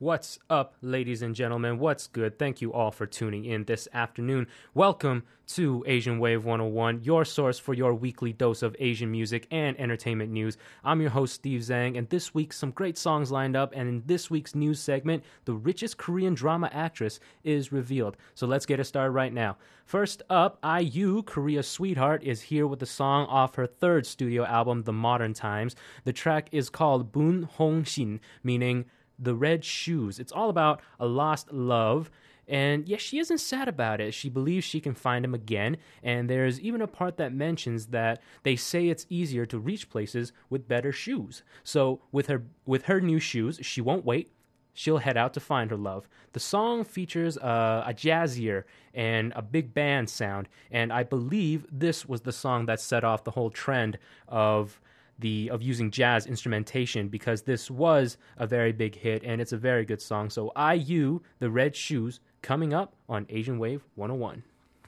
What's up, ladies and gentlemen? What's good? Thank you all for tuning in this afternoon. Welcome to Asian Wave 101, your source for your weekly dose of Asian music and entertainment news. I'm your host, Steve Zhang, and this week some great songs lined up, and in this week's news segment, the richest Korean drama actress is revealed. So let's get it started right now. First up, IU, Korea's sweetheart, is here with a song off her third studio album, The Modern Times. The track is called Bun Hong Shin, meaning The Red Shoes. It's all about a lost love, and yes, she isn't sad about it. She believes she can find him again, and there's even a part that mentions that they say it's easier to reach places with better shoes. So with her new shoes, she won't wait. She'll head out to find her love. The song features a jazzier and a big band sound, and I believe this was the song that set off the whole trend of using jazz instrumentation, because this was a very big hit and it's a very good song. So IU, The Red Shoes, coming up on Asian Wave 101.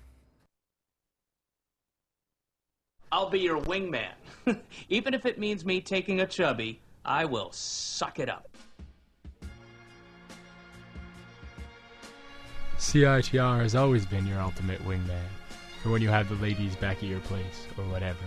I'll be your wingman. Even if it means me taking a chubby, I will suck it up. CITR has always been your ultimate wingman, for when you have the ladies back at your place or whatever.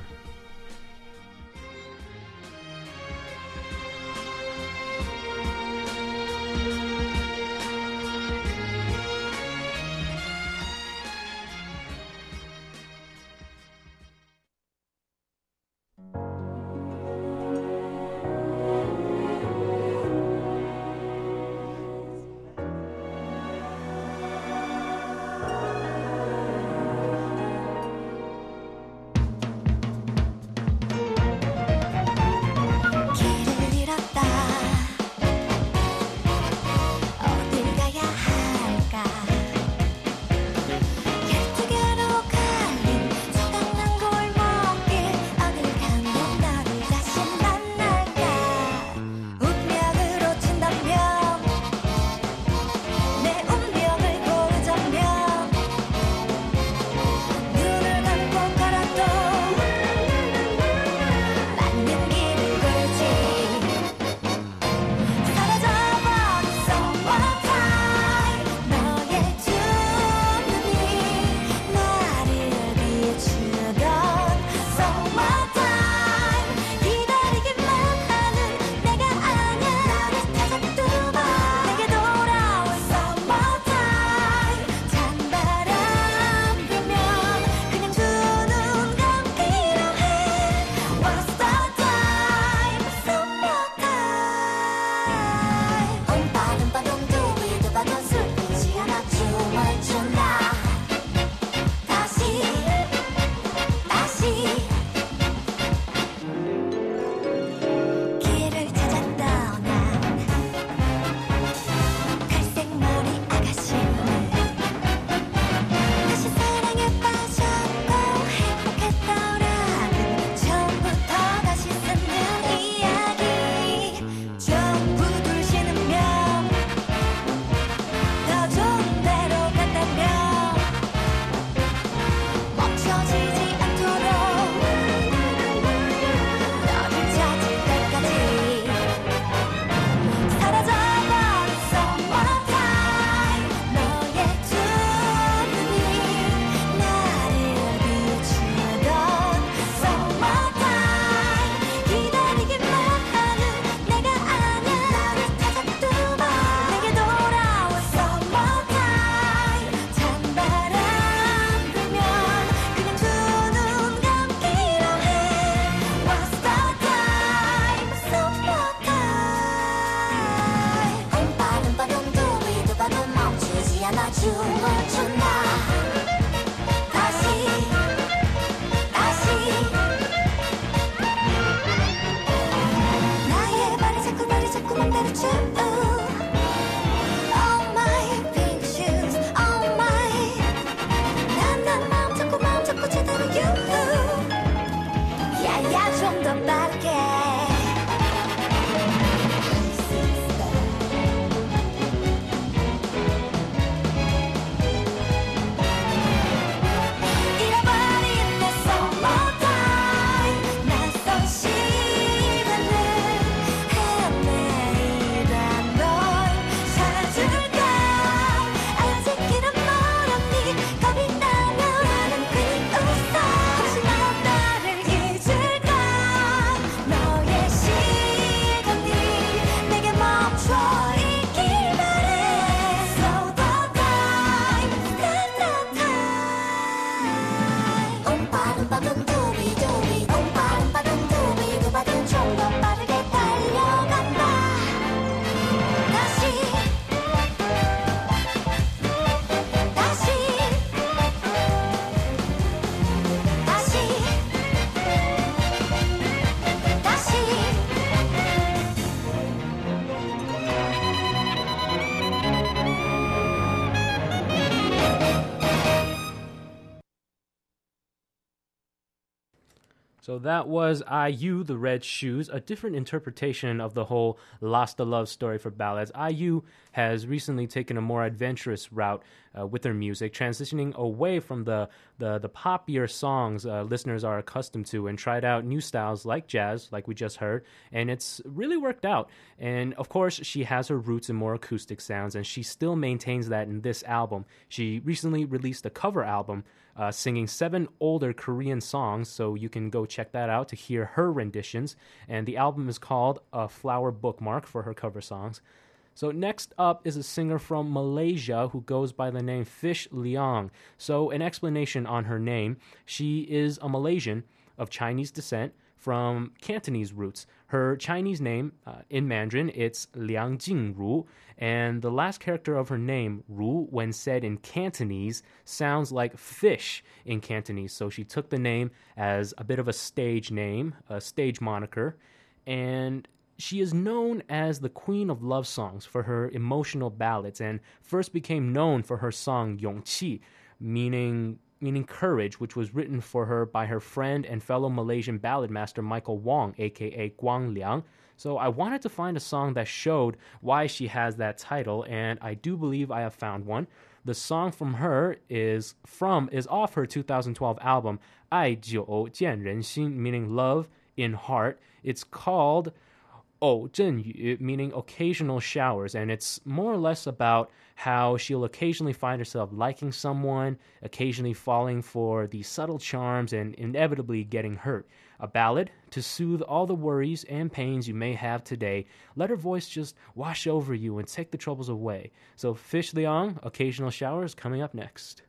So that was IU, The Red Shoes, a different interpretation of the whole Lost the Love story for ballads. IU has recently taken a more adventurous route with their music, transitioning away from the poppier songs listeners are accustomed to and tried out new styles like jazz, like we just heard, and it's really worked out. And of course, she has her roots in more acoustic sounds, and she still maintains that in this album. She recently released a cover album singing 7 older Korean songs, so you can go check that out to hear her renditions. And the album is called A Flower Bookmark for her cover songs. So next up is a singer from Malaysia who goes by the name Fish Leong. So an explanation on her name: she is a Malaysian of Chinese descent from Cantonese roots. Her Chinese name, in Mandarin, it's Liang Jingru, and the last character of her name, Ru, when said in Cantonese, sounds like fish in Cantonese. So she took the name as a bit of a stage name, a stage moniker, and she is known as the Queen of Love Songs for her emotional ballads, and first became known for her song Yongqi, meaning courage, which was written for her by her friend and fellow Malaysian ballad master Michael Wong, aka Guang Liang. So I wanted to find a song that showed why she has that title, and I do believe I have found one. The song from her is off her 2012 album 爱久见人心, meaning love in heart. It's called 偶阵雨, meaning occasional showers, and it's more or less about how she'll occasionally find herself liking someone, occasionally falling for the subtle charms, and inevitably getting hurt. A ballad to soothe all the worries and pains you may have today. Let her voice just wash over you and take the troubles away. So Fish Leong, Occasional Showers, coming up next.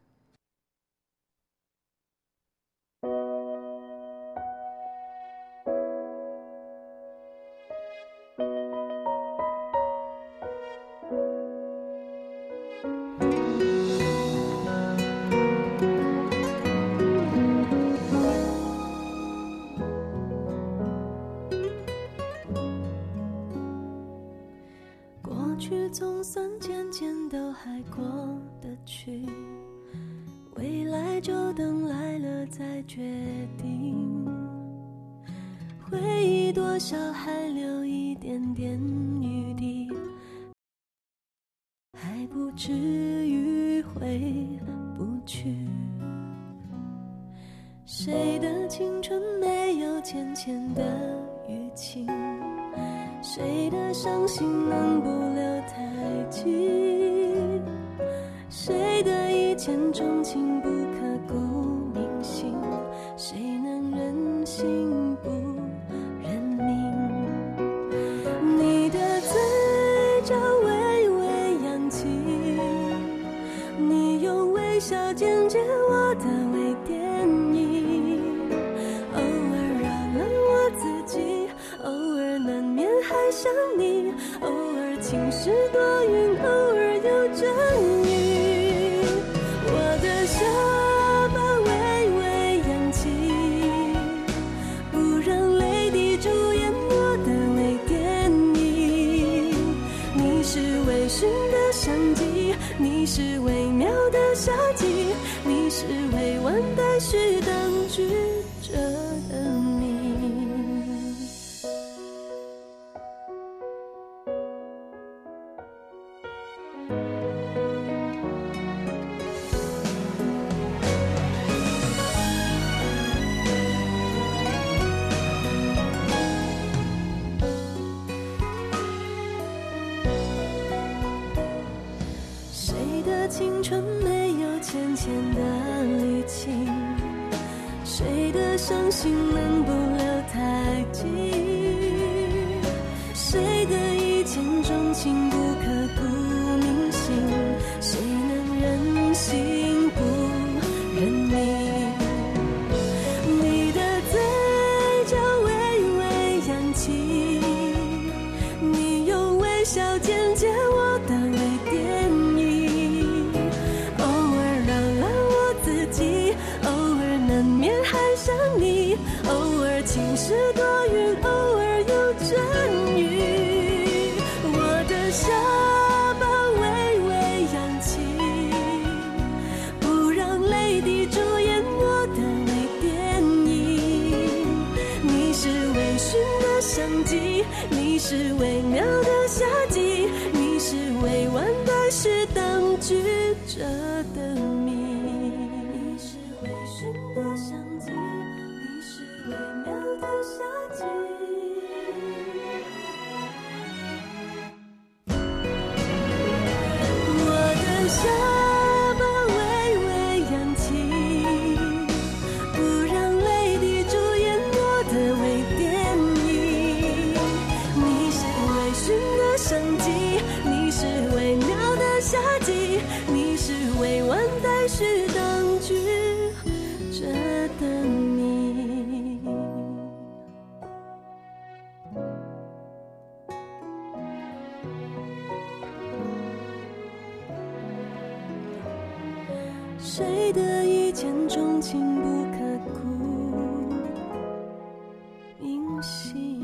总算渐渐都还过得去，未来就等来了再决定。回忆多少还留一点点余地，还不至于回不去。谁的青春没有浅浅的淤青，谁的伤心能不留太近，谁的一见钟情不刻骨铭心，谁能忍心不认命。你的嘴角微微扬起，你用微笑剪接我的微电影，偶尔扰了我自己，偶尔难免还想你，偶尔晴时多云，偶尔有阵雨。我的下巴微微扬起，不让泪滴主演我的微电影。你是微醺的相机，你是微妙的夏季，你是未完待续等句着的你。青春没有浅浅的淤青，谁的伤心能不留太近，谁的一见钟情不刻骨铭心，谁能忍心不认命。你的嘴角微微扬起，你用微笑剪接我的微电影，难免还想你，偶尔晴时多云，偶尔有阵雨。我的笑着的谜。你是微醺的相机，你是微妙的夏季。我的下巴微微扬起，不让泪滴主演我的微电影。你是微醺的相机，你是微妙的夏季，你是未完待续当局者的你。谁的一见钟情不刻骨铭心？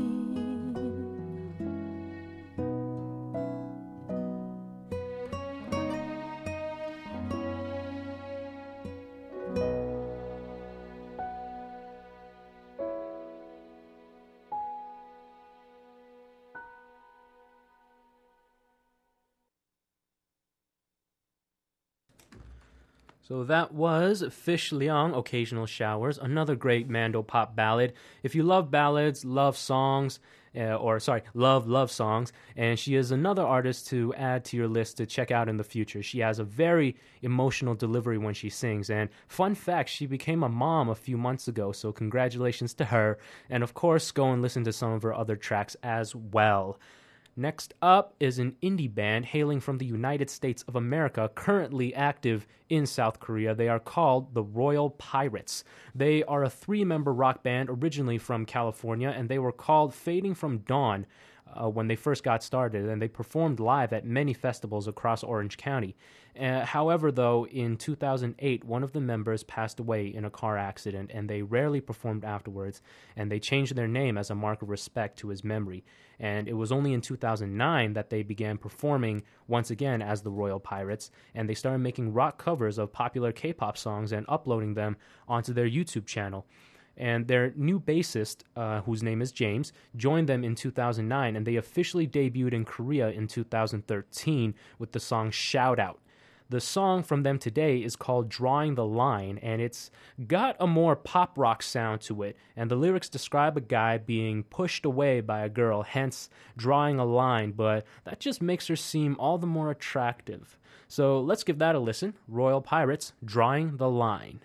So that was Fish Liang, Occasional Showers, another great Mando pop ballad. If you love ballads, love songs, love songs, and she is another artist to add to your list to check out in the future. She has a very emotional delivery when she sings, and fun fact, she became a mom a few months ago, so congratulations to her, and of course, go and listen to some of her other tracks as well. Next up is an indie band hailing from the United States of America, currently active in South Korea. They are called the Royal Pirates. They are a 3-member rock band originally from California, and they were called Fading from Dawn when they first got started, and they performed live at many festivals across Orange County. However, though, in 2008, one of the members passed away in a car accident, and they rarely performed afterwards, and they changed their name as a mark of respect to his memory. And it was only in 2009 that they began performing once again as the Royal Pirates, and they started making rock covers of popular K-pop songs and uploading them onto their YouTube channel. And their new bassist, whose name is James, joined them in 2009, and they officially debuted in Korea in 2013 with the song Shout Out. The song from them today is called Drawing the Line, and it's got a more pop rock sound to it, and the lyrics describe a guy being pushed away by a girl, hence drawing a line, but that just makes her seem all the more attractive. So let's give that a listen. Royal Pirates, Drawing the Line.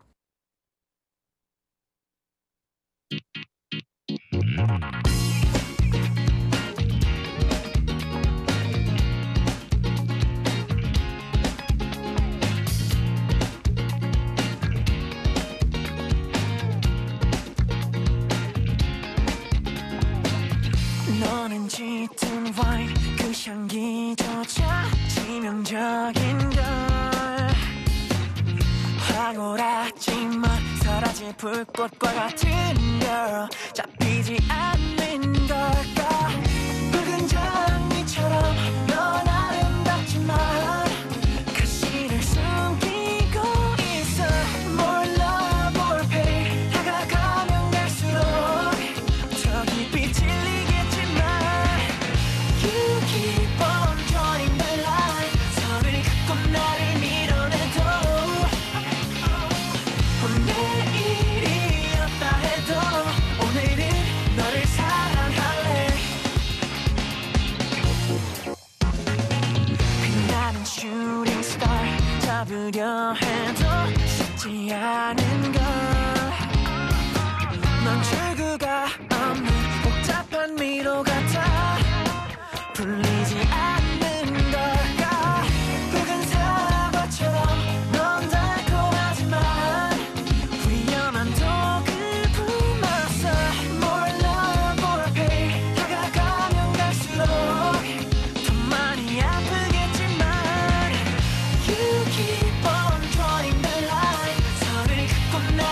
너는 짙은 와인 그 향기조차 치명적인걸 황홀하지만 사라질 불꽃과 같은 girl 잡히지 않는 걸까 붉은 장미처럼 넌 아름답지만 가시를 숨기고 있어 More love or pain 다가가면 갈수록 더 깊이 찔리겠지만 You keep on drawing the line 선을 긋고 나를 밀어내도 내일이었다 해도 오늘은 너를 사랑할래 빛나는 슈팅 스타 잡으려 해도 쉽지 않은 걸 넌 출구가 없는 복잡한 미로 같아 풀리지 않는 걸까 붉은 사과처럼 넌 달콤하지만 위험한 독을 품었어 More love or pain 다가가면 갈수록 더 많이 아프겠지만 You keep on drawing the line 선을 긋고 나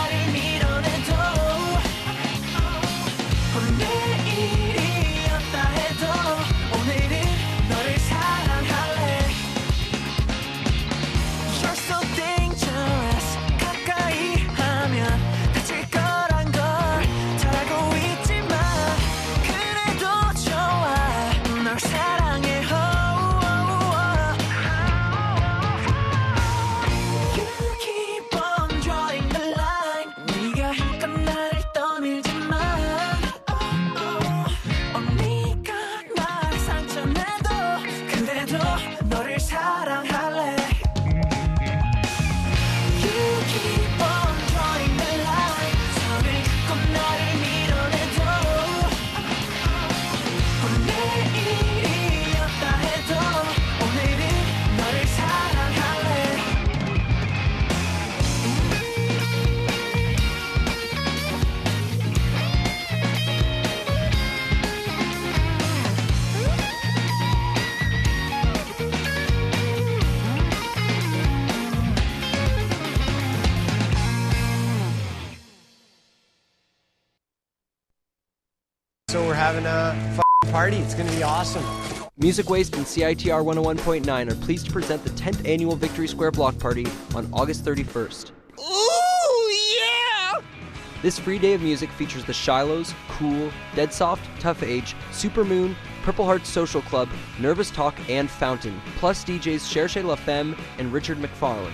having a party. It's going to be awesome. Music Waste and CITR 101.9 are pleased to present the 10th annual Victory Square Block Party on August 31st. Ooh, yeah! This free day of music features the Shilohs, Cool, Dead Soft, Tough Age, Supermoon, Purple Hearts Social Club, Nervous Talk, and Fountain, plus DJs Cherche La Femme and Richard McFarlane.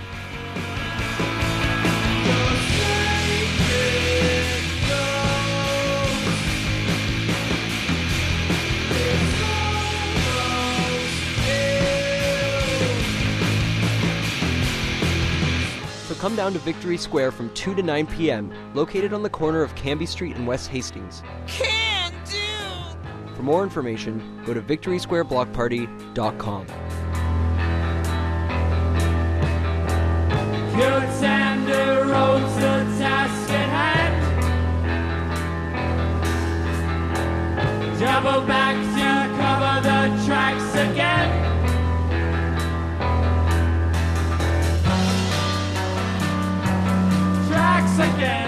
So come down to Victory Square from 2 to 9 p.m., located on the corner of Canby Street and West Hastings. Can do! For more information, go to victorysquareblockparty.com. Good tender road to task at hand. Double back to cover the tracks again. Tracks again.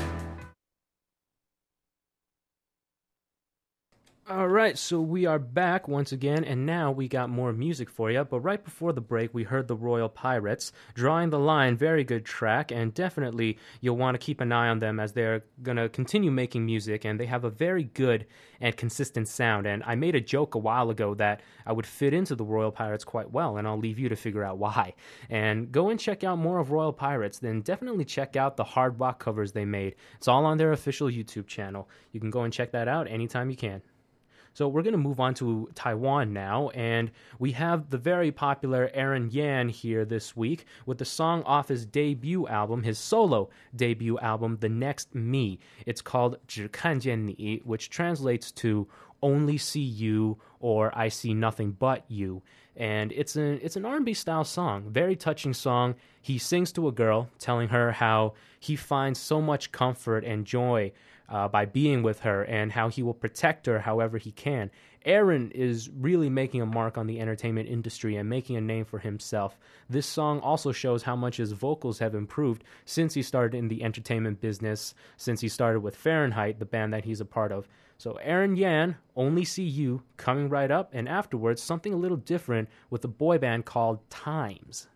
All right, so we are back once again, and now we got more music for you. But right before the break, we heard the Royal Pirates, Drawing the Line, very good track, and definitely you'll want to keep an eye on them as they're going to continue making music, and they have a very good and consistent sound. And I made a joke a while ago that I would fit into the Royal Pirates quite well, and I'll leave you to figure out why. And go and check out more of Royal Pirates, then definitely check out the hard rock covers they made. It's all on their official YouTube channel. You can go and check that out anytime you can. So we're going to move on to Taiwan now, and we have the very popular Aaron Yan here this week with the song off his debut album, his solo debut album, The Next Me. It's called 只看见你, which translates to Only See You or I See Nothing But You. And it's an R&B style song, very touching song. He sings to a girl, telling her how he finds so much comfort and joy by being with her, and how he will protect her however he can. Aaron is really making a mark on the entertainment industry and making a name for himself. This song also shows how much his vocals have improved since he started in the entertainment business, since he started with Fahrenheit, the band that he's a part of. So Aaron Yan, Only See You, coming right up, and afterwards something a little different with a boy band called Times.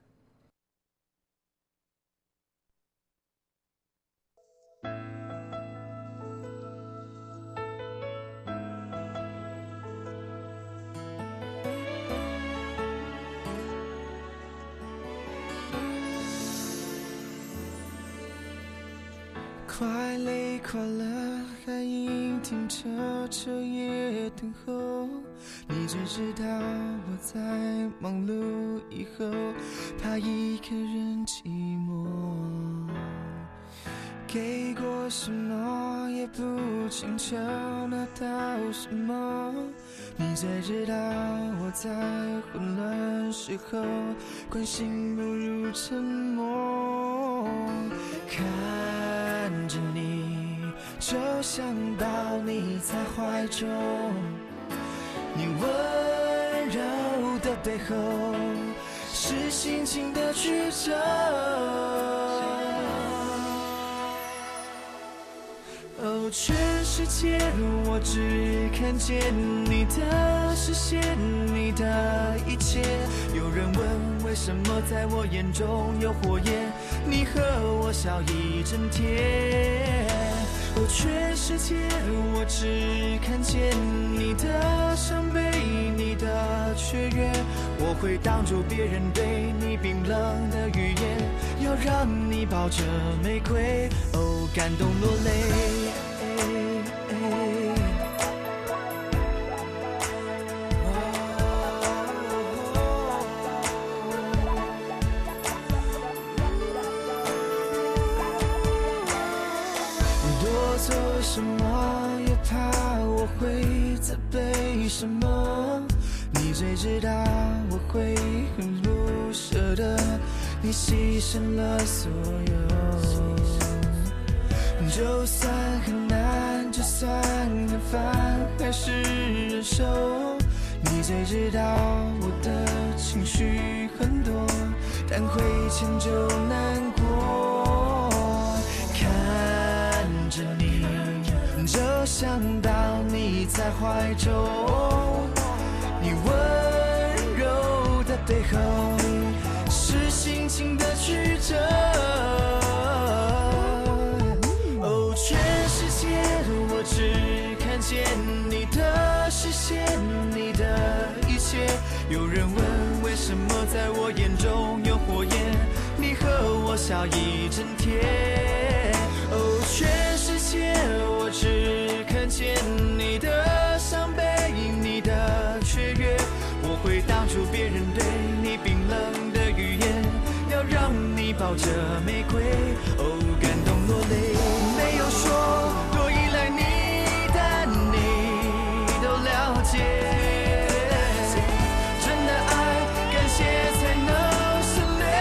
快累快乐，还硬挺着彻夜等候。你只知道我在忙碌以后，怕一个人寂寞。给过什么也不强求，拿到什么？你才知道我在混乱时候，关心不如沉默。看着你，就想抱你在怀中，你温柔的背后是心情的曲折。哦，全世界我只看见你的视线，你的一切。有人问为什么在我眼中有火焰，你和我笑一整天。哦，全世界我只看见你的伤悲，你的雀跃。我会挡住别人对你冰冷的语言，要让你抱着玫瑰，哦，感动落泪。多做什么也怕我会责备什么，你最知道我会很不舍得，你牺牲了所有。就算很难，就算很烦，还是忍受。你最知道我的情绪很多，但会迁就难过。看着你，就有想到你在怀中，你温柔的背后是心情的曲折。哦，全世界我只看见你的视线，你的一切。有人问为什么在我眼中有火焰，你和我笑一整天。哦，全世界我只看见你的伤悲，你的雀跃。我会挡住别人对你冰冷的语言，要让你抱着玫瑰。哦，感动落泪，没有说多依赖你，但你都了解。真的爱，感谢才能省略。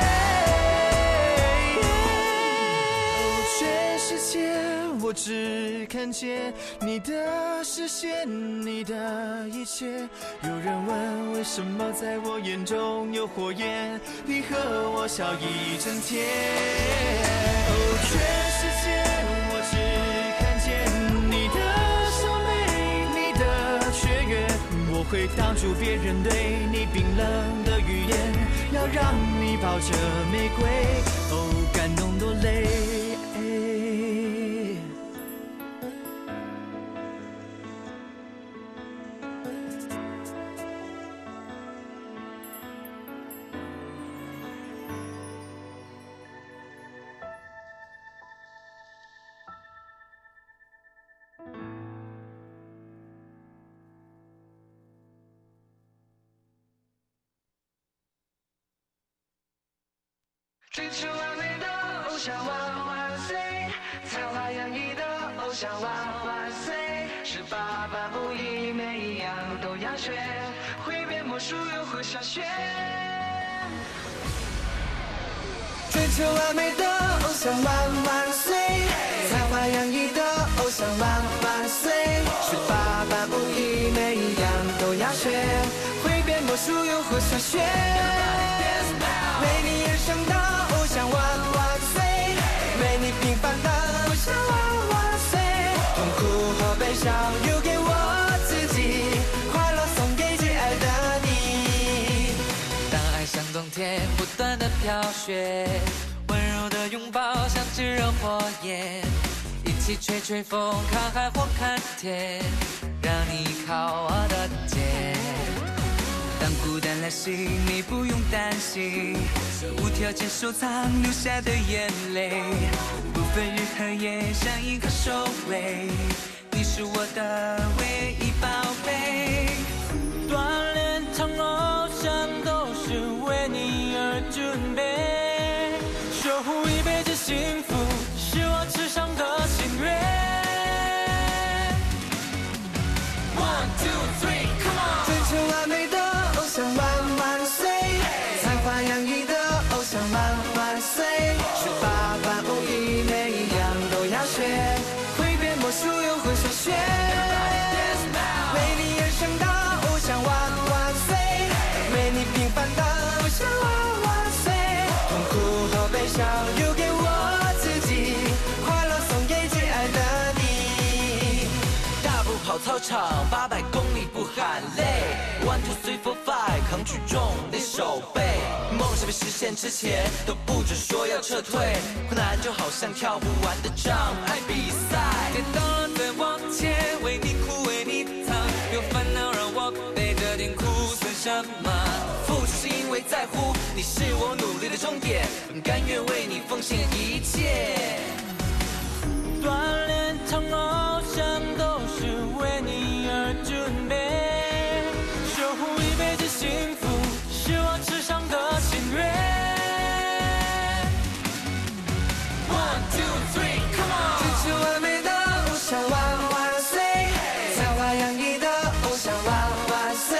全世界我只看见你的视线，你的一切。有人问为什么在我眼中有火焰，你和我笑一整天。哦，全世界我只看见你的伤悲，你的雀跃。我会挡住别人对你冰冷的语言，要让你抱着玫瑰。哦，感动落泪。 追求完美的偶像万万岁，才华洋溢的偶像万万岁，18般武艺每一样都要学，会变魔术又会下雪。追求完美的偶像万万岁，才华洋溢的偶像万万岁，18般武艺每一样都要学，会变魔术又会下雪。为你而生的偶像万万岁，为你平凡的偶像万万岁，痛苦和悲伤留给我自己，快乐送给最爱的你。当爱像冬天不断的飘雪，温柔的拥抱像炙热火焰，一起吹吹风，看海或看天，让你靠我的肩。当孤单来袭，你不用担心，无条件收藏流下的眼泪，不分日和夜，像一颗守卫，你是我的唯一宝贝。锻炼成偶像都是为你而准备，守护一辈子幸福是我至上的心愿。1 2 3 come on， 追求完美的偶像万万岁，才华洋溢的偶像万万岁，18般武艺每一样都要学，会变魔术又会下雪。为你而生的偶像万万岁，为你平凡的偶像万万岁，痛苦和悲伤留给我自己，快乐送给最爱的你。大步跑操场，800公里不喊累，1 2 3 4 5，扛举重练手背。梦想被实现之前，都不准说要撤退。困难就好像跳不完的障碍比赛，跌倒了再往前，为你哭为你疼，有烦恼让我背着点苦算什么？付出是因为在乎，你是我努力的终点，甘愿为你奉献一切。锻炼成偶像都是为你而准备，守护一辈子幸福是我至上的心愿。1 2 3 come on， 追求完美的偶像万万岁，才华洋溢的偶像万万岁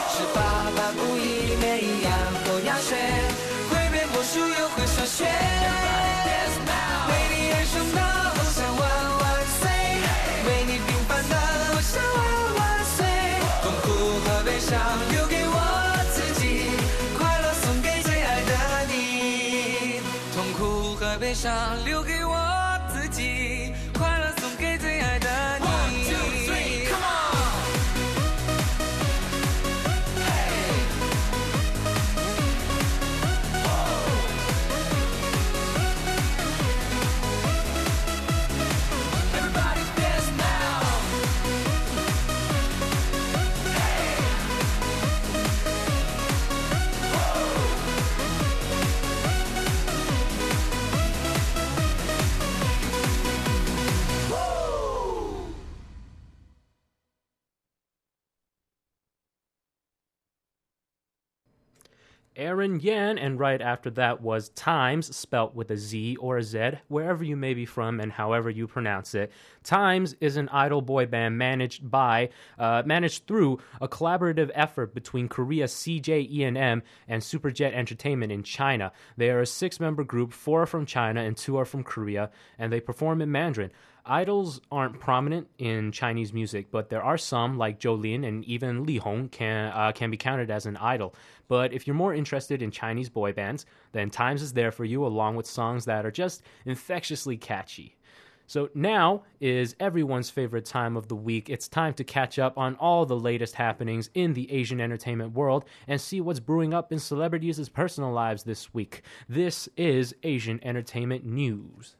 ，18般武艺每一样都要学，会变魔术又会下雪。为你而生的偶像万万岁，为你平凡的偶像万万岁，痛苦和悲伤留给我自己，快乐送给最爱的你。痛苦和悲伤留给我自己，快乐送给最爱的你。 Aaron Yan, and right after that was Times, spelt with a Z or a Z, wherever you may be from and however you pronounce it. Times is an idol boy band managed through a collaborative effort between Korea's CJ E&M and Superjet Entertainment in China. They are a 6-member group, 4 are from China and 2 are from Korea, and they perform in Mandarin. Idols aren't prominent in Chinese music, but there are some, like Jolin and even Li Hong, can be counted as an idol. But if you're more interested in Chinese boy bands, then Times is there for you, along with songs that are just infectiously catchy. So now is everyone's favorite time of the week. It's time to catch up on all the latest happenings in the Asian entertainment world and see what's brewing up in celebrities' personal lives this week. This is Asian Entertainment News.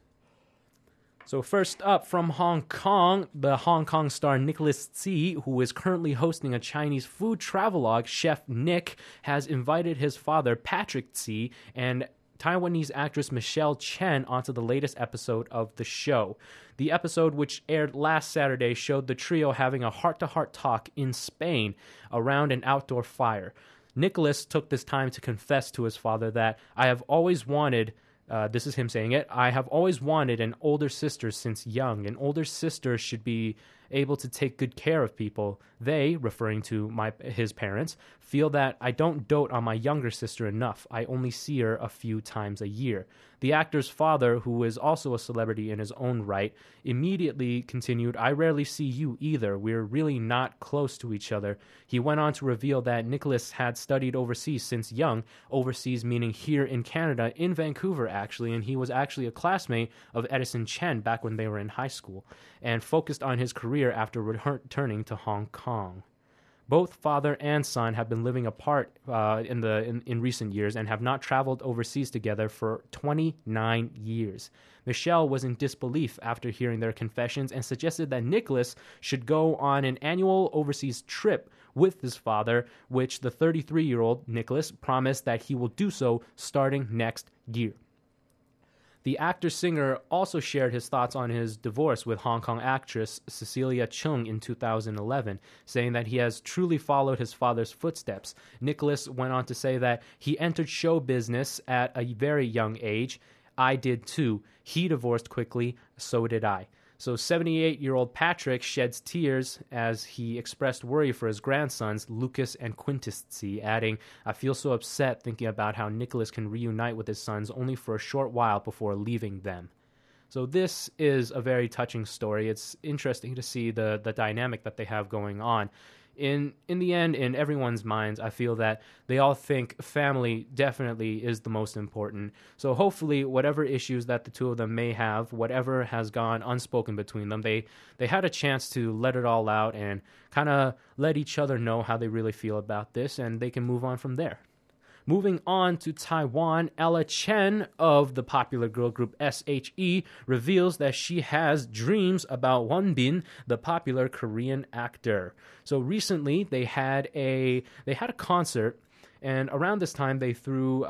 So first up from Hong Kong, the Hong Kong star Nicholas Tse, who is currently hosting a Chinese food travelogue, Chef Nick, has invited his father, Patrick Tse, and Taiwanese actress Michelle Chen onto the latest episode of the show. The episode, which aired last Saturday, showed the trio having a heart-to-heart talk in Spain around an outdoor fire. Nicholas took this time to confess to his father that, "I have always wanted..." This is him saying it. "I have always wanted an older sister since young. An older sister should be able to take good care of people. They," referring to his parents, "feel that I don't dote on my younger sister enough. I only see her a few times a year." The actor's father, who is also a celebrity in his own right, immediately continued, "I rarely see you either. We're really not close to each other." He went on to reveal that Nicholas had studied overseas since young, overseas meaning here in Canada, in Vancouver actually, and he was actually a classmate of Edison Chen back when they were in high school, and focused on his career after returning to Hong Kong. Both father and son have been living apart in recent years and have not traveled overseas together for 29 years. Michelle was in disbelief after hearing their confessions and suggested that Nicholas should go on an annual overseas trip with his father, which the 33-year-old Nicholas promised that he will do so starting next year. The actor-singer also shared his thoughts on his divorce with Hong Kong actress Cecilia Chung in 2011, saying that he has truly followed his father's footsteps. Nicholas went on to say that he entered show business at a very young age. "I did too. He divorced quickly, so did I." So 78-year-old Patrick sheds tears as he expressed worry for his grandsons, Lucas and Quintus Tse, adding, "I feel so upset thinking about how Nicholas can reunite with his sons only for a short while before leaving them." So this is a very touching story. It's interesting to see the dynamic that they have going on. In the end, in everyone's minds, I feel that they all think family definitely is the most important. So hopefully, whatever issues that the two of them may have, whatever has gone unspoken between them, they had a chance to let it all out and kind of let each other know how they really feel about this, and they can move on from there. Moving on to Taiwan, Ella Chen of the popular girl group SHE reveals that she has dreams about Won Bin, the popular Korean actor. So recently they had a concert, and around this time they threw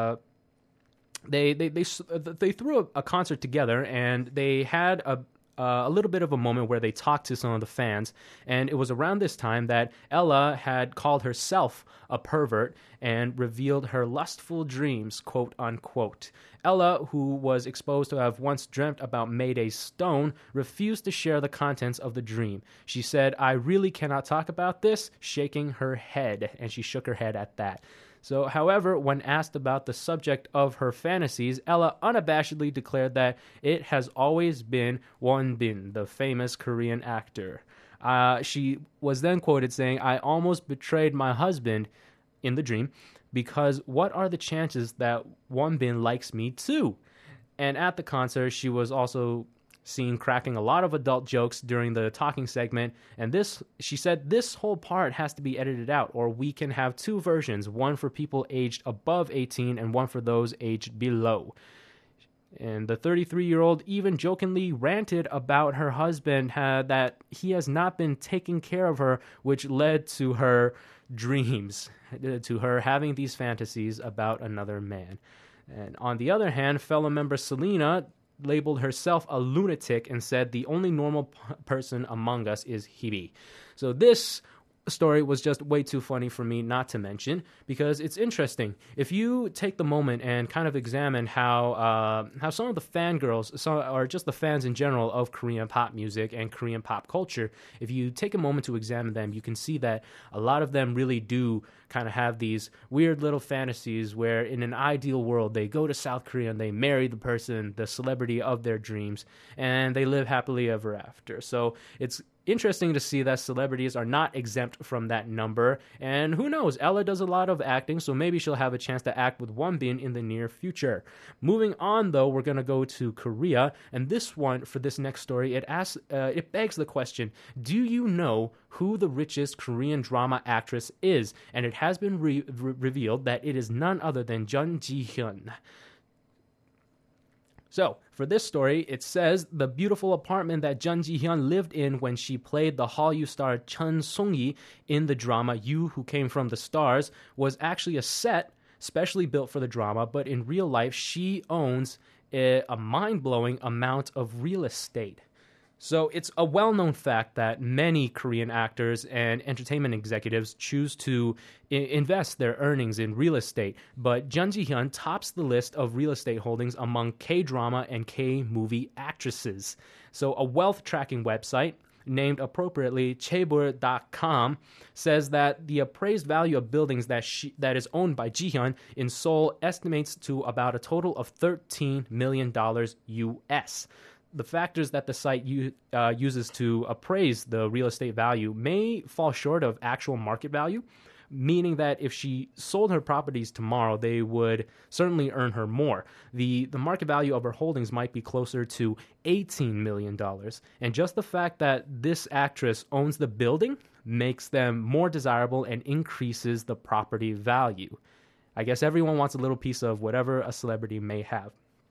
they threw a concert together, and they had a little bit of a moment where they talked to some of the fans, and it was around this time that Ella had called herself a pervert and revealed her lustful dreams, quote unquote. Ella, who was exposed to have once dreamt about Mayday Stone, refused to share the contents of the dream. She said, "I really cannot talk about this," shaking her head, and she shook her head at that. So, however, when asked about the subject of her fantasies, Ella unabashedly declared that it has always been Won Bin, the famous Korean actor. She was then quoted saying, "I almost betrayed my husband in the dream because what are the chances that Won Bin likes me too?" And at the concert, she was also seen cracking a lot of adult jokes during the talking segment, and she said this whole part has to be edited out, or we can have two versions, one for people aged above 18 and one for those aged below. And the 33-year-old even jokingly ranted about her husband that he has not been taking care of her, which led to her dreams, to her having these fantasies about another man. And on the other hand, fellow member Selena labeled herself a lunatic and said the only normal person among us is Hebe. So this story was just way too funny for me not to mention because it's interesting. If you take the moment and kind of examine how some of the fangirls, or just the fans in general of Korean pop music and Korean pop culture, if you take a moment to examine them, you can see that a lot of them really do kind of have these weird little fantasies where in an ideal world they go to South Korea and they marry the person, the celebrity of their dreams, and they live happily ever after. So it's interesting to see that celebrities are not exempt from that number. And who knows, Ella does a lot of acting, so maybe she'll have a chance to act with Wonbin in the near future. Moving on, though, we're going to go to Korea. And this one, for this next story, it begs the question, do you know who the richest Korean drama actress is? And it has been revealed that it is none other than Jun Ji-hyun. So, for this story, it says the beautiful apartment that Jun Ji-hyun lived in when she played the Hallyu star Chun Sung-yi in the drama You Who Came From the Stars was actually a set specially built for the drama, but in real life, she owns a mind-blowing amount of real estate. So it's a well-known fact that many Korean actors and entertainment executives choose to invest their earnings in real estate, but Jun Ji-hyun tops the list of real estate holdings among K-drama and K-movie actresses. So a wealth tracking website named appropriately Chaebol.com says that the appraised value of buildings that is owned by Ji-hyun in Seoul estimates to about a total of $13 million US. The factors that the site uses to appraise the real estate value may fall short of actual market value, meaning that if she sold her properties tomorrow, they would certainly earn her more. The market value of her holdings might be closer to $18 million. And just the fact that this actress owns the building makes them more desirable and increases the property value. I guess everyone wants a little piece of whatever a celebrity may have.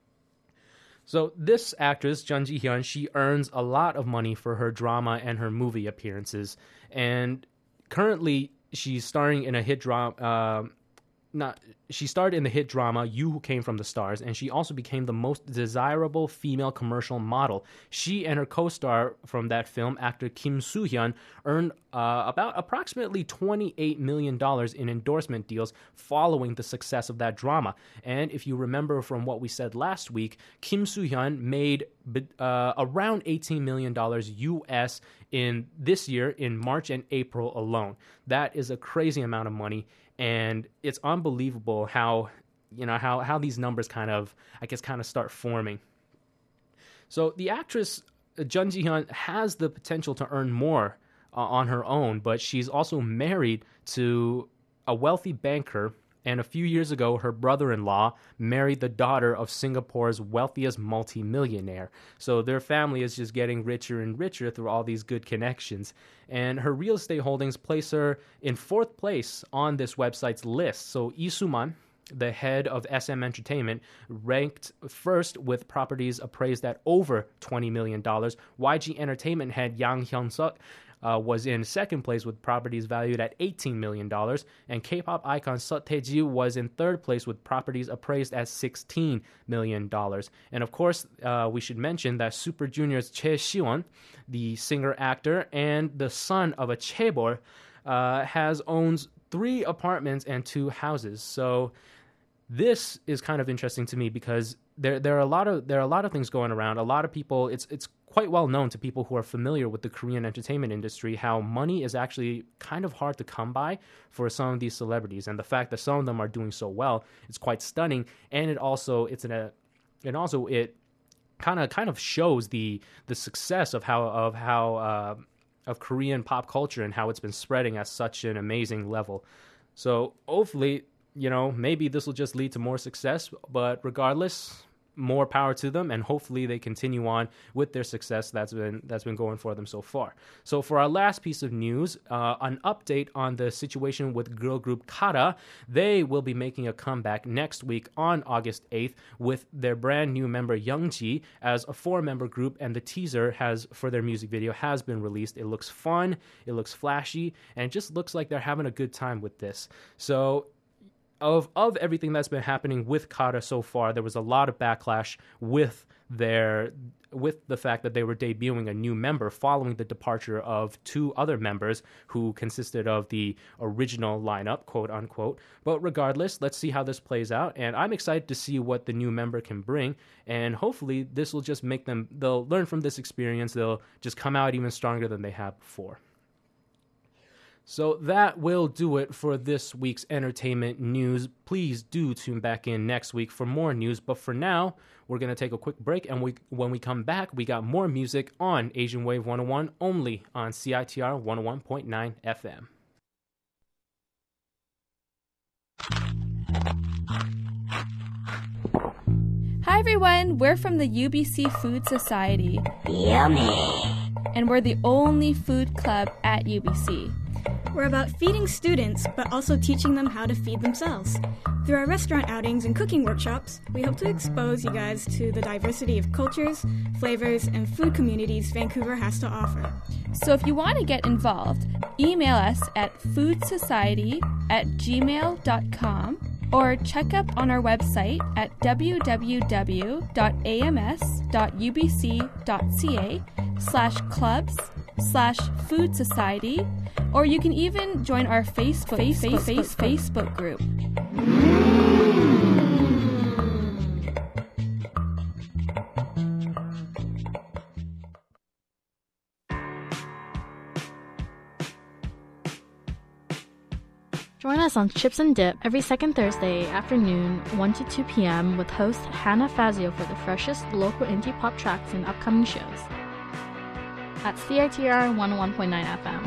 So this actress, Jun Ji-hyun, she earns a lot of money for her drama and her movie appearances. And currently, she's starring in a hit drama. She starred in the hit drama You Who Came From the Stars, and she also became the most desirable female commercial model. She and her co-star from that film, actor Kim Soo-hyun, earned approximately $28 million in endorsement deals following the success of that drama. And if you remember from what we said last week, Kim Soo-hyun made around $18 million US in this year in March and April alone. That is a crazy amount of money. And it's unbelievable how these numbers kind of start forming. So the actress Jun Ji-hyun has the potential to earn more on her own, but she's also married to a wealthy banker. And a few years ago, her brother-in-law married the daughter of Singapore's wealthiest multimillionaire. So their family is just getting richer and richer through all these good connections. And her real estate holdings place her in 4th place on this website's list. So Lee Soo-man, the head of SM Entertainment, ranked first with properties appraised at over $20 million. YG Entertainment head Yang Hyun-suk was in 2nd place with properties valued at $18 million, and K-pop icon Seo Tae-ji was in 3rd place with properties appraised at $16 million. And of course, we should mention that Super Junior's Choi Siwon, the singer-actor and the son of a chaebol, owns 3 apartments and 2 houses. So this is kind of interesting to me because there are a lot of things going around. A lot of people, it's quite well known to people who are familiar with the Korean entertainment industry how money is actually kind of hard to come by for some of these celebrities, and the fact that some of them are doing so well is quite stunning. And it kind of shows the success of Korean pop culture and how it's been spreading at such an amazing level. So hopefully, maybe this will just lead to more success, but regardless, more power to them, and hopefully they continue on with their success that's been going for them so far. So for our last piece of news, an update on the situation with girl group Kara. They will be making a comeback next week on August 8th with their brand new member Youngji as a 4-member group, and the teaser for their music video has been released. It looks fun, it looks flashy, and it just looks like they're having a good time with this. So of everything that's been happening with Kara so far, there was a lot of backlash with the fact that they were debuting a new member following the departure of two other members who consisted of the original lineup, quote unquote. But regardless, let's see how this plays out, and I'm excited to see what the new member can bring, and hopefully this will just make they'll learn from this experience, they'll just come out even stronger than they have before. So that will do it for this week's entertainment news. Please do tune back in next week for more news. But for now, we're going to take a quick break. And when we come back, we got more music on Asian Wave 101 only on CITR 101.9 FM. Hi everyone, we're from the UBC Food Society. Yummy! And we're the only food club at UBC. We're about feeding students, but also teaching them how to feed themselves. Through our restaurant outings and cooking workshops, we hope to expose you guys to the diversity of cultures, flavors, and food communities Vancouver has to offer. So if you want to get involved, email us at foodsociety@gmail.com or check up on our website at www.ams.ubc.ca/clubs/food society, or you can even join our Facebook group. Join us on Chips and Dip every second Thursday afternoon, 1 to 2 p.m. with host Hannah Fazio for the freshest local indie pop tracks and upcoming shows at CITR 101.9 FM.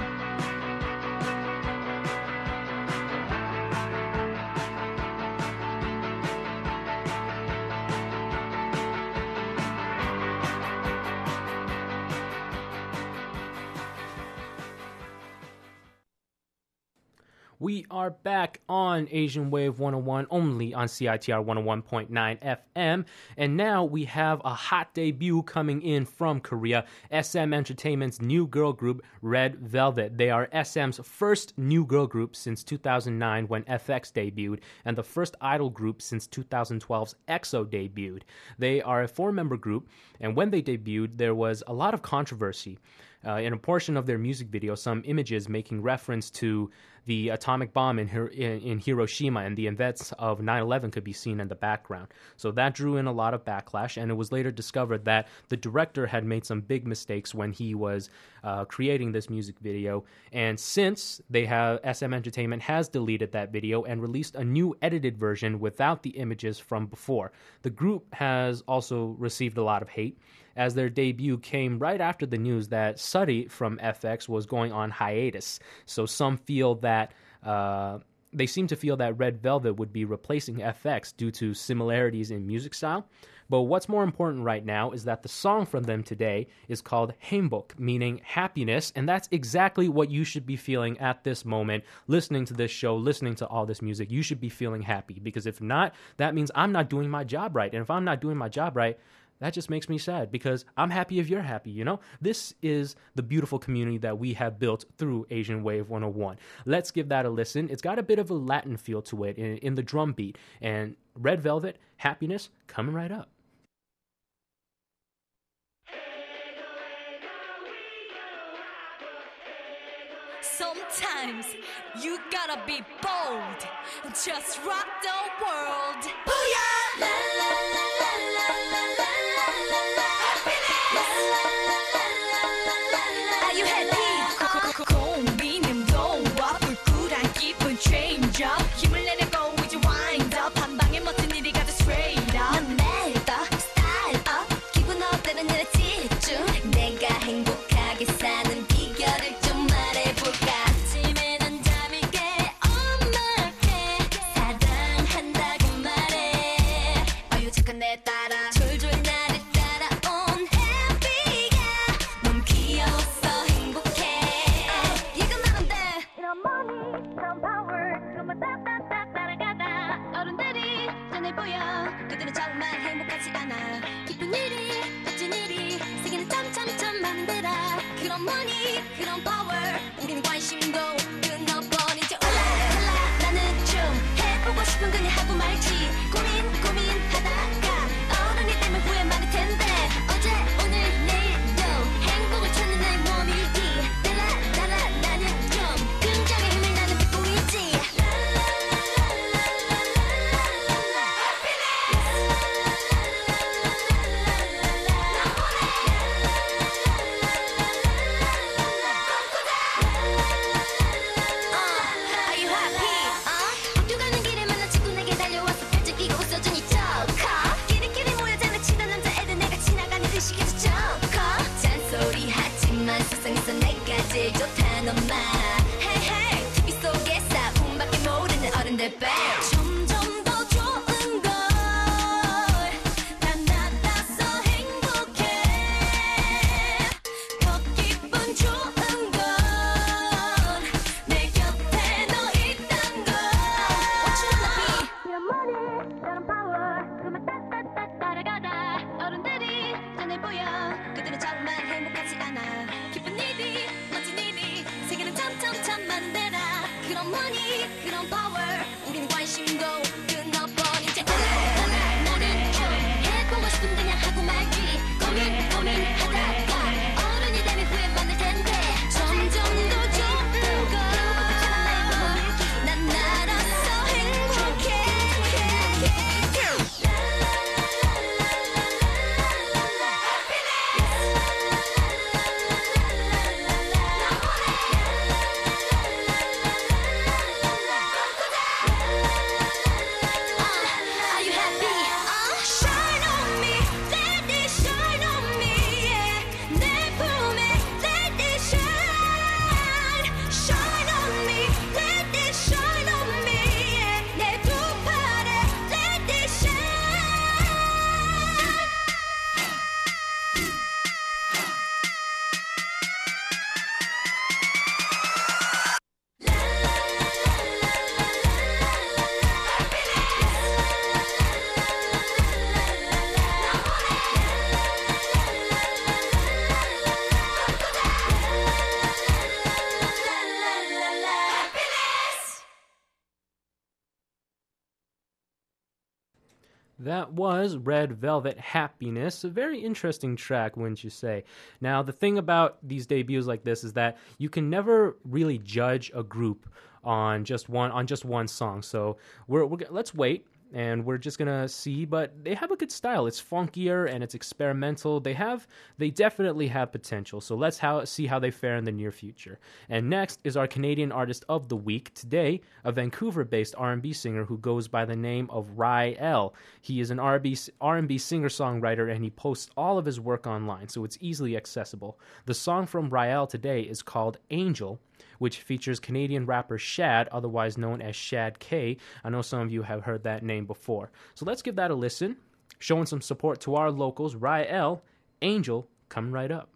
We are back on Asian Wave 101 only on CITR 101.9 FM. And now we have a hot debut coming in from Korea, SM Entertainment's new girl group, Red Velvet. They are SM's first new girl group since 2009 when FX debuted, and the first idol group since 2012's EXO debuted. They are a 4-member group, and when they debuted, there was a lot of controversy. In a portion of their music video, some images making reference to the atomic bomb in Hiroshima and the events of 9/11 could be seen in the background. So that drew in a lot of backlash, and it was later discovered that the director had made some big mistakes when he was creating this music video. And since SM Entertainment has deleted that video and released a new edited version without the images from before. The group has also received a lot of hate, as their debut came right after the news that Suri from FX was going on hiatus. So some feel that they seem to feel that Red Velvet would be replacing FX due to similarities in music style. But what's more important right now is that the song from them today is called 행복, meaning happiness, and that's exactly what you should be feeling at this moment, listening to this show, listening to all this music. You should be feeling happy, because if not, that means I'm not doing my job right. And if I'm not doing my job right, that just makes me sad, because I'm happy if you're happy, you know? This is the beautiful community that we have built through Asian Wave 101. Let's give that a listen. It's got a bit of a Latin feel to it in the drum beat. And Red Velvet, Happiness, coming right up. Sometimes you gotta be bold. Just rock the world. Booyah! La la la la la la la la la. Happiness! La la la la la la la. Are you happy? 고민은 너와 불굴한 기분 change up. 힘을 내려고 이제 wind up. 한 방에 멋진 일이 가득 straight up. 내다 style up. 기분 up 되는 일에 집중. 내가 행복하게 사는 비결을 좀 말해볼까. 아침에 난 잠이 깨 엄마께 사랑한다고 말해. 아유 잠깐 내 따라 졸졸 나를 따라온 happy가 너무 귀여워서 행복해. 이건 나란데 이런 money 이런 power 그것만 딱딱딱 따라가다 어른들이 눈을 보여 그들은 정말 행복하지 않아. 기쁜 일이 멋진 일이 세계는 점점점 많은데라. 그런 money 그런 power 우리는 관심도 끊어버린 채 올라 나는 좀 해보고 싶은 보여 그들은 정말 행복하지 않아 기쁜 일이 멋진 일이 세계는 점점점 만들어 그런 money 그런 power 우리는 관심도 끊어버린 채 모른 척 해보고 싶은 그냥 하고 말기 고민하다가 어른이 되면 후회 많을 텐데 점점 더 좋은 거난 알아서 행복해 Are you happy? Shine on me, let it shine on me, yeah. 내 품에 let it shine. Shine on me, let it shine on me, yeah. 내 두 팔에 let it shine. That was Red Velvet Happiness. A very interesting track, wouldn't you say? Now, the thing about these debuts like this is that you can never really judge a group on just one song. So let's wait. And we're just gonna see, but they have a good style. It's funkier and it's experimental. They definitely have potential. So let's see how they fare in the near future. And next is our Canadian Artist of the Week. Today, a Vancouver-based R&B singer who goes by the name of Rael. He is an R&B singer-songwriter, and he posts all of his work online, so it's easily accessible. The song from Rael today is called Angel, which features Canadian rapper Shad, otherwise known as Shad K. I know some of you have heard that name before. So let's give that a listen. Showing some support to our locals, Rael, Angel, coming right up.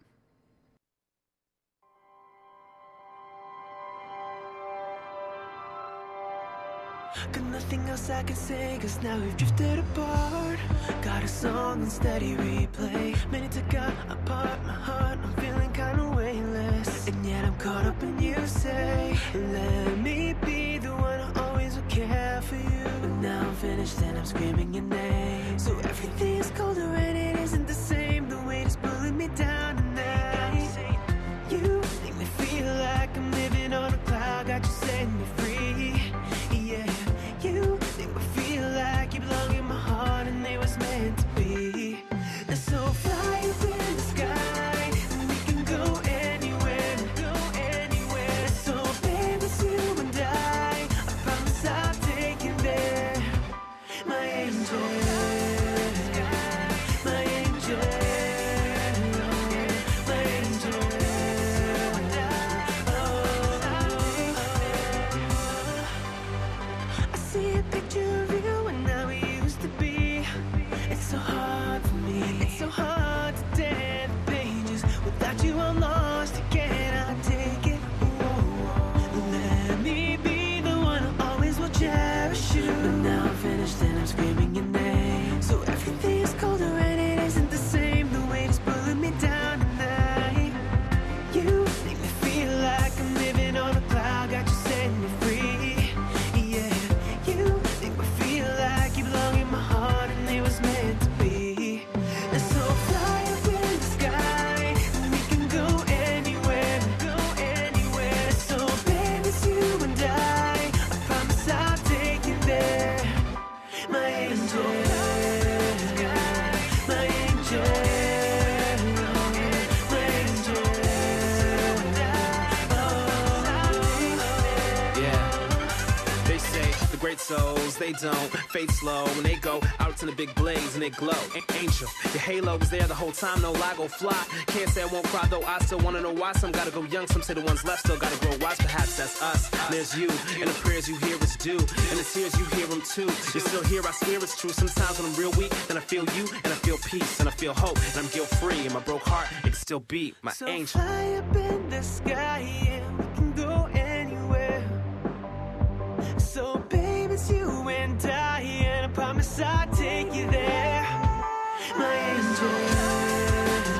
Got nothing else I can say, cause now we've drifted apart. Got a song on steady replay. Many took out apart my heart, I'm feeling kinda weightless. And yet I'm caught up in you say, let me be the one who always will care for you. But now I'm finished and I'm screaming your name. So everything is colder and it isn't the same. The weight is pulling me down tonight. You make me feel like I'm living on a cloud. Got you setting me free. Yeah, you make me feel like you belong in my heart and it was meant to be. And so fly up in the sky and we can go anywhere, So baby, it's you and I promise I'll take you there. My angel, my angel, my angel. I see a picture of you and how we used to be. It's so hard for me, it's so hard to turn the pages. Without you I'm lost again, I take it. Let me be the one who always will cherish you. But now I'm finished and I'm screaming your name. So everything is colder and it isn't the same. The weight is pulling me down tonight. You make me feel like I'm living on a cloud. Got you setting me free. Yeah, you make me feel like you belong in my heart and it was meant to be. And so fly up in the sky and we can go anywhere, So baby, it's you and I promise I'll take you there. My angel, my angel, my angel. Yeah, they say the great souls, they don't fade slow when they go out to the big blaze and they glow. Angel, your halo was there the whole time, no lie, go fly. Can't say I won't cry though, I still wanna know why. Some gotta go young, some say the ones left still gotta grow wise. Perhaps that's us, and there's you, and the prayers you hear is due, and the tears you hear them too. You're still here, I swear it's true. Sometimes when I'm real weak, then I feel you, and I feel peace, and I feel hope, and I'm guilt free, and my broke heart, it can still beat, my So angel. fly up in the sky and we can go anywhere. So baby, it's you and I promise I'll take you there. My angel,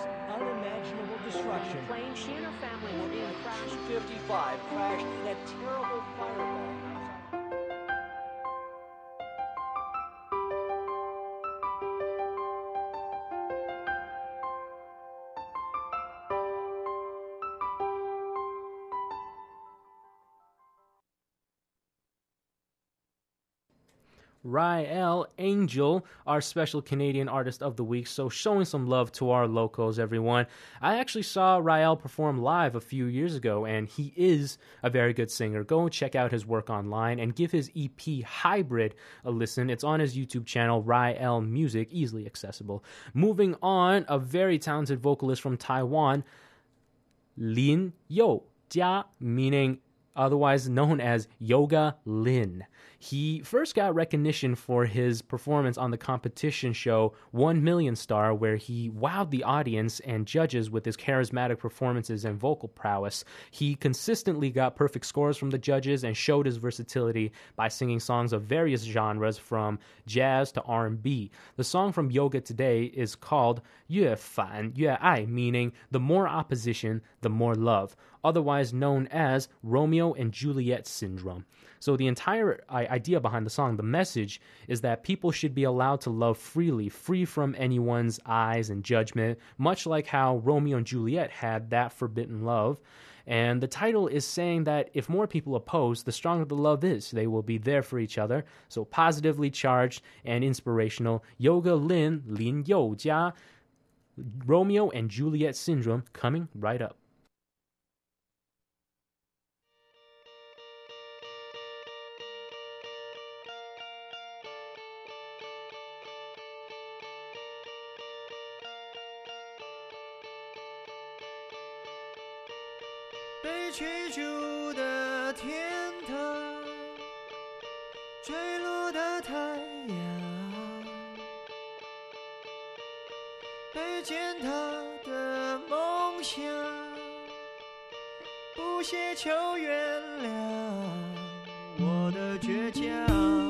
unimaginable destruction. The plane she and her family were in crashed. 55 crashed in a terrible fireball. Rael Angel, our special Canadian Artist of the Week, so showing some love to our locals, everyone. I actually saw Rael perform live a few years ago, and he is a very good singer. Go check out his work online and give his EP Hybrid a listen. It's on his YouTube channel, Rael Music, easily accessible. Moving on, a very talented vocalist from Taiwan, Lin You Jia, meaning otherwise known as Yoga Lin. He first got recognition for his performance on the competition show 1 Million Star, where he wowed the audience and judges with his charismatic performances and vocal prowess. He consistently got perfect scores from the judges and showed his versatility by singing songs of various genres from jazz to R&B. The song from Yoga today is called 越反越爱, meaning the more opposition, the more love, otherwise known as Romeo and Juliet syndrome. So the entire idea behind the song, the message, is that people should be allowed to love freely, free from anyone's eyes and judgment, much like how Romeo and Juliet had that forbidden love. And the title is saying that if more people oppose, the stronger the love is. They will be there for each other. So positively charged and inspirational. Yoga Lin, Lin You Jia, Romeo and Juliet syndrome, coming right up. 被驱逐的天堂，坠落的太阳，被践踏的梦想，不屑求原谅我的倔强，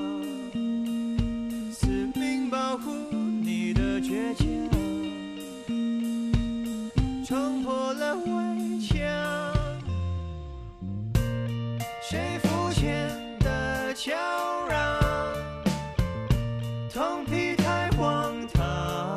死命保护你的倔强，冲破了围墙。谁肤浅的叫嚷，痛批太荒唐，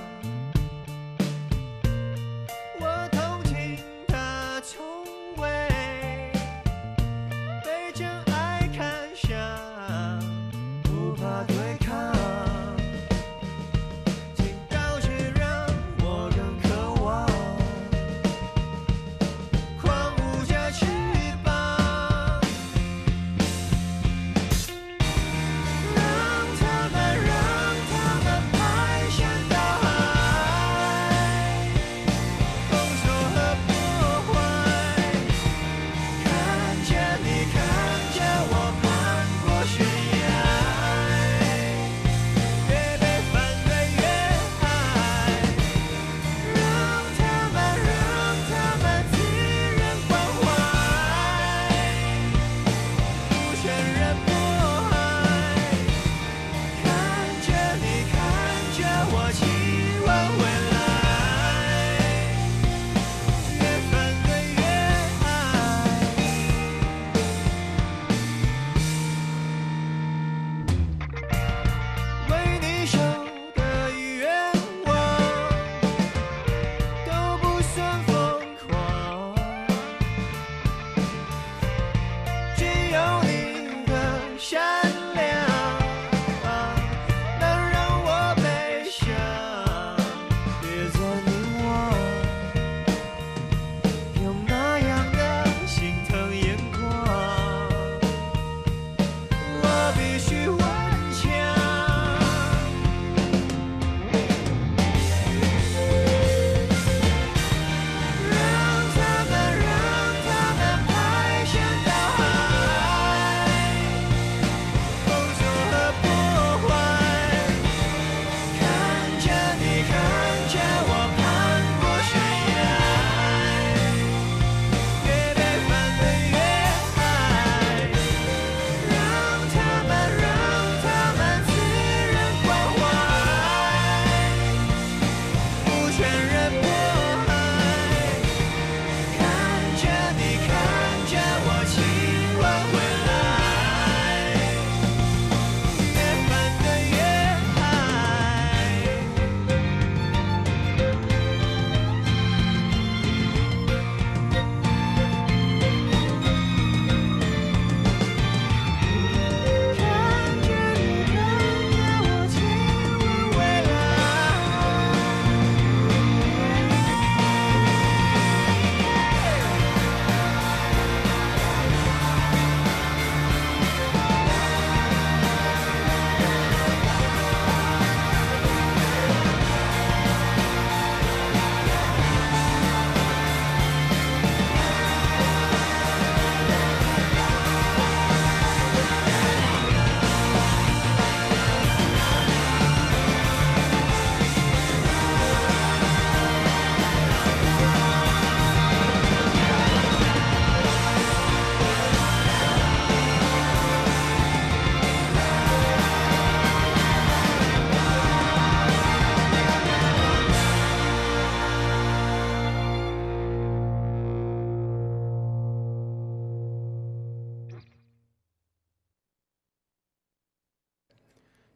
我同情他从未被真爱看上，不怕对抗，警告却让我更渴望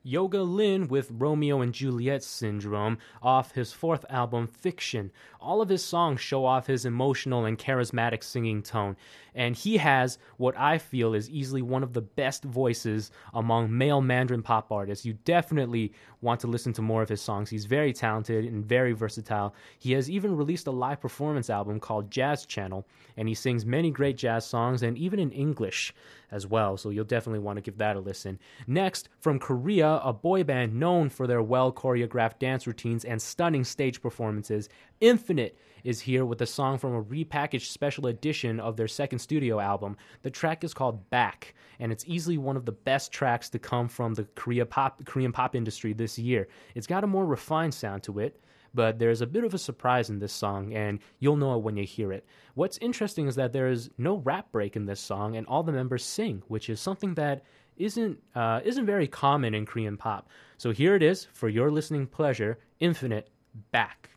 Yoga Lin with Romeo and Juliet Syndrome off his fourth album, Fiction. All of his songs show off his emotional and charismatic singing tone, and he has what I feel is easily one of the best voices among male Mandarin pop artists. You definitely want to listen to more of his songs. He's very talented and very versatile. He has even released a live performance album called Jazz Channel, and he sings many great jazz songs and even in English as well, so you'll definitely want to give that a listen. Next, from Korea, a boy band known for their well-choreographed dance routines and stunning stage performances, Infinite is here with a song from a repackaged special edition of their second studio album. The track is called Back, and it's easily one of the best tracks to come from the Korean pop industry this year. It's got a more refined sound to it, but there's a bit of a surprise in this song, and you'll know it when you hear it. What's interesting is that there is no rap break in this song, and all the members sing, which is something that isn't very common in Korean pop. So here it is, for your listening pleasure, Infinite, Back.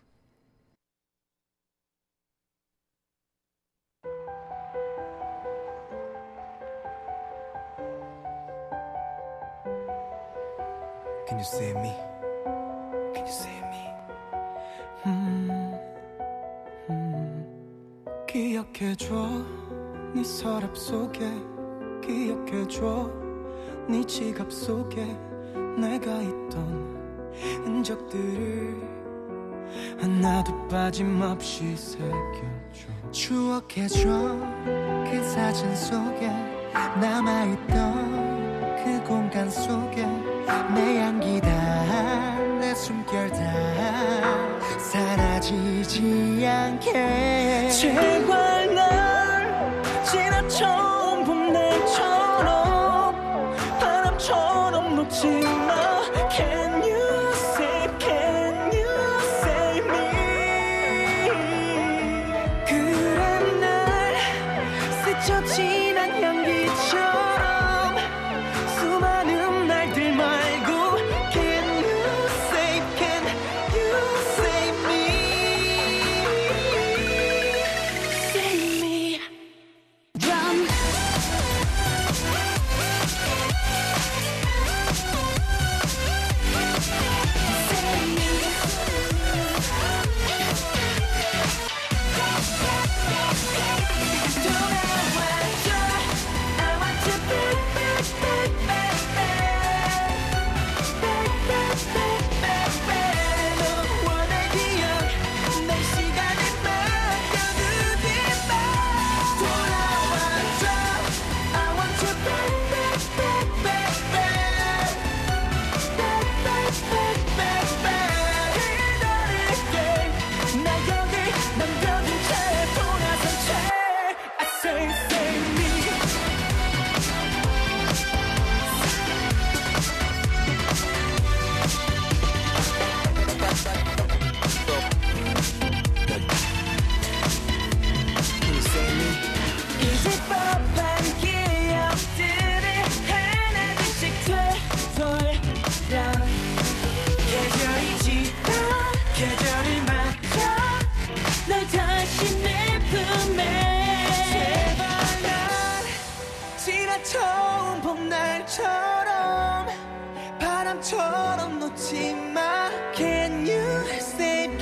Can you see me? Can you see me? 기억해줘 네 서랍 속에 기억해줘 네 지갑 속에 내가 있던 흔적들을 하나도 빠짐없이 새겨줘 추억해줘 그 사진 속에 남아있던 그 공간 속에 내 향기 다 내 숨결 다 사라지지 않게 제발 날 지나쳐 봄 날처럼 바람처럼 놓지 마 Can you save me 그래 날 스쳐 지난 향기처럼 수많은 날들 말고 처음 봄 날처럼 바람처럼 놓지 마 Can you save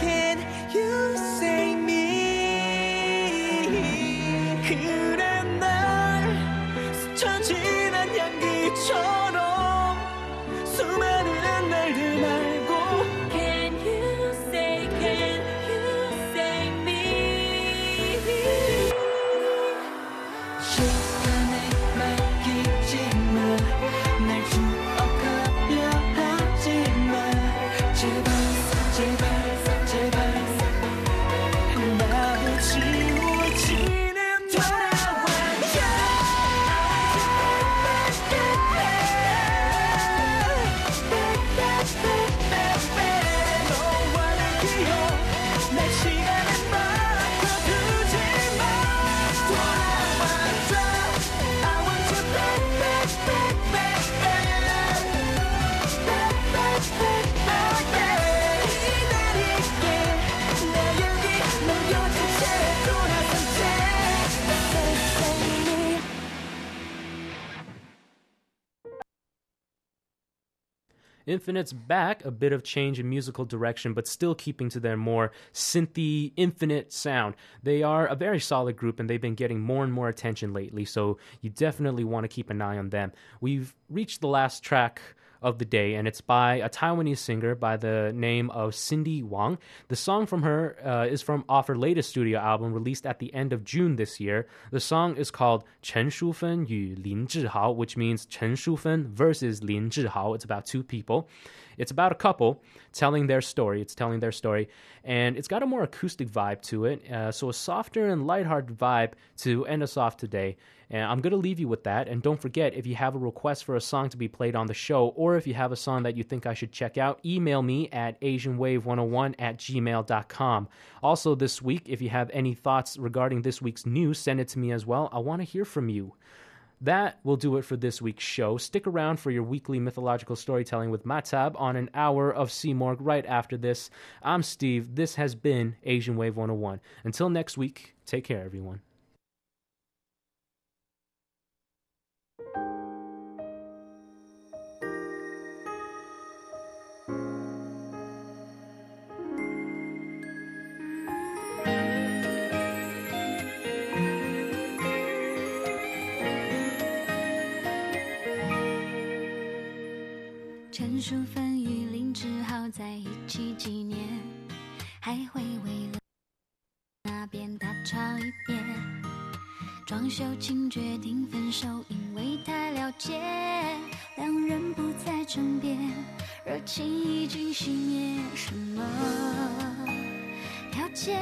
me 그래 날 스쳐 지난 향기처럼 수많은 날들 말고 Can you save me 시간에 맡기지 마 Infinite's back, a bit of change in musical direction, but still keeping to their more synthy, Infinite sound. They are a very solid group, and they've been getting more and more attention lately, so you definitely want to keep an eye on them. We've reached the last track of the day, and it's by a Taiwanese singer by the name of Cindy Wang. The song from her is off her latest studio album released at the end of June this year. The song is called 陈淑芬与林志豪, which means 陈淑芬versus 林志豪. It's about two people. It's about a couple telling their story. It's telling their story, and it's got a more acoustic vibe to it, so a softer and lighthearted vibe to end us off today. And I'm going to leave you with that, and don't forget, if you have a request for a song to be played on the show, or if you have a song that you think I should check out, email me at asianwave101@gmail.com. Also this week, if you have any thoughts regarding this week's news, send it to me as well. I want to hear from you. That will do it for this week's show. Stick around for your weekly mythological storytelling with Matab on an hour of C-Morg right after this. I'm Steve. This has been Asian Wave 101. Until next week, take care, everyone. 陈淑芬与林志豪在一起几年，还会为了那边大吵一遍。庄秀琴决定分手，因为太了解，两人不再争辩，热情已经熄灭。什么条件，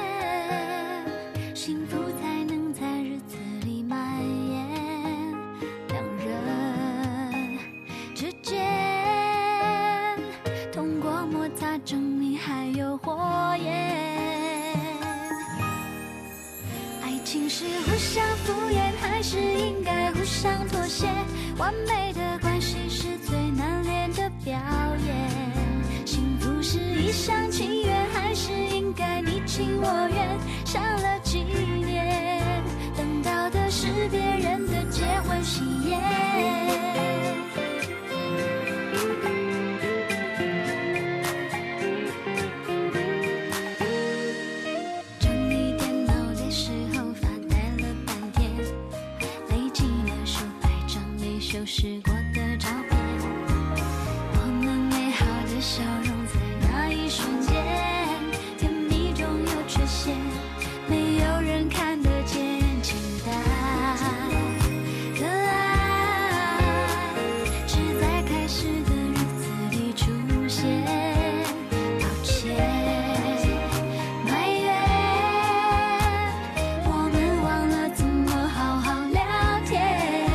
幸福才能在日子里蔓延？两人之间摩擦证明还有火焰，爱情是互相敷衍，还是应该互相妥协？完美的关系是最难练的表演，幸福是一厢情愿，还是应该你情我愿？想了几年，等到的是别人的结婚喜宴。修饰过的照片，我们美好的笑容在那一瞬间，甜蜜中有缺陷，没有人看得见。简单的爱只在开始的日子里出现，抱歉埋怨，我们忘了怎么好好聊天。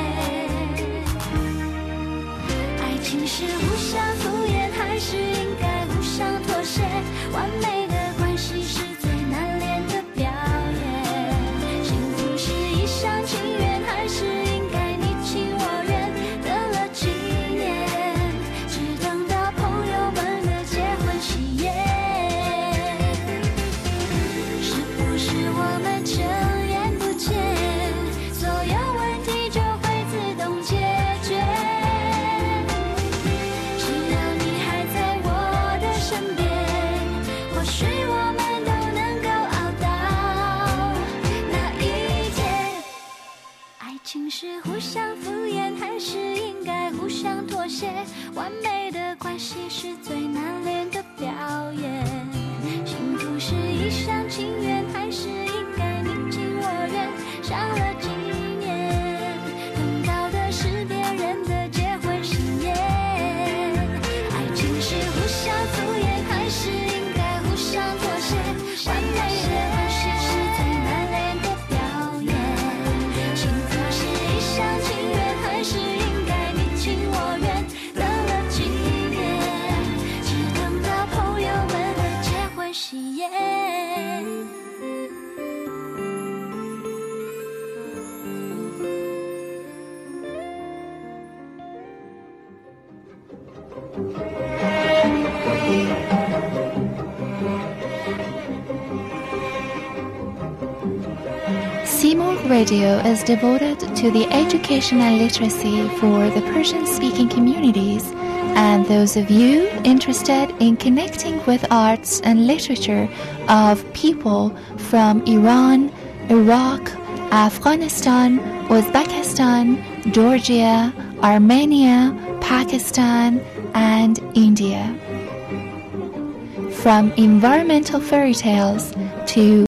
是互相敷衍，还是应该互相妥协？完美的关系是最难练的表演，幸福是一厢情愿，还是应该你情我愿？等了几年，只等到朋友们的结婚喜宴，是不是我们睁眼不见，所有问题就会自动解决？许我们都能够熬到那一天。爱情是互相敷衍，还是应该互相妥协？完美的关系是最难练的表演，幸福是一厢情愿，还是应该你情我愿？想了几年，等到的是别人的结婚喜宴。爱情是互相敷衍，还是应该互相妥协？完美的关系是最难练的表演，幸福是一厢情愿，还是应该你情我愿？等了几年，只等到朋友们的结婚喜宴。 C-Morg Radio is devoted to the education and literacy for the Persian-speaking communities and those of you interested in connecting with arts and literature of people from Iran, Iraq, Afghanistan, Uzbekistan, Georgia, Armenia, Pakistan, and India. From environmental fairy tales to